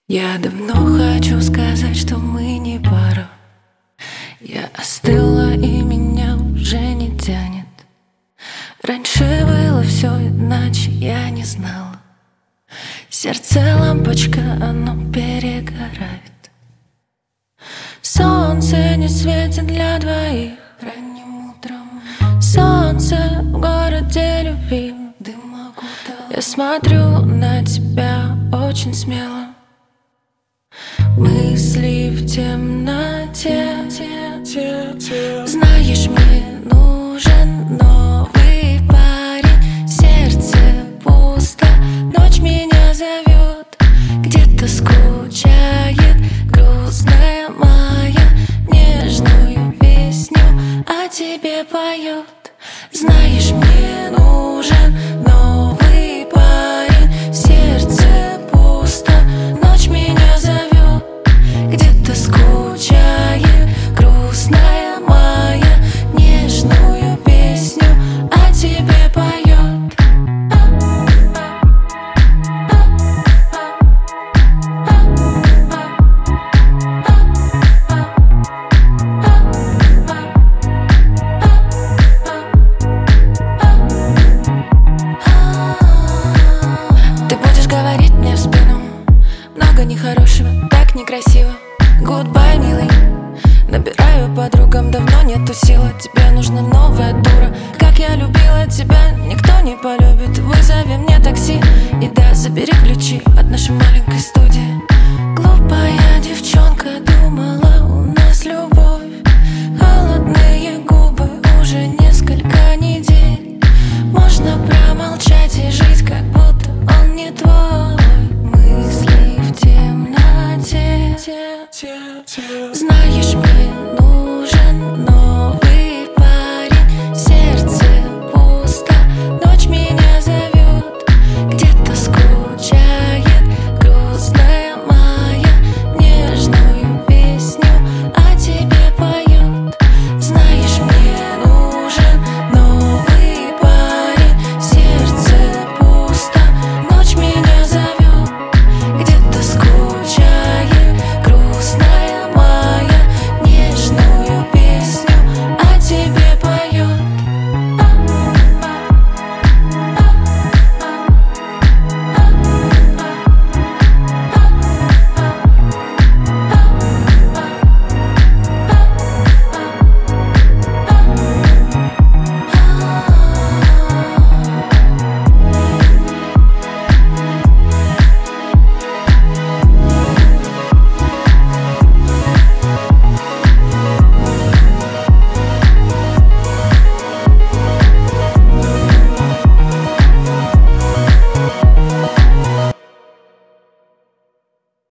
Я давно хочу сказать, что мы не пара. Я остыла и меня уже не тянет. Раньше было все иначе, я не знала. Сердце лампочка, оно перегорает. Солнце не светит для двоих ранним утром. Солнце в городе любви, дым окутал. Я смотрю на тебя очень смело. Мысли в темноте. Знаешь, мне нужен новый парень. Сердце пусто, ночь меня зовет. Где-то скучает грустная моя, нежную песню о тебе поет. Знаешь, мне нужен новый парень. Сердце пусто, ночь меня зовет. Где-то скучает грустная моя, нежную песню о тебе поет. Ты будешь говорить мне в спину много нехорошего, так некрасиво. Goodbye, милый. Набираю подругам, давно нету силы. Тебе нужна новая дура. Как я любила тебя, никто не полюбит. Вызови мне такси и да, забери ключи от нашей маленькой студии. Глупая девчонка думала, у нас любовь. Холодные губы уже несколько недель. Можно промолчать и жить, как будто он не твой. Мысли в темноте. Знаешь,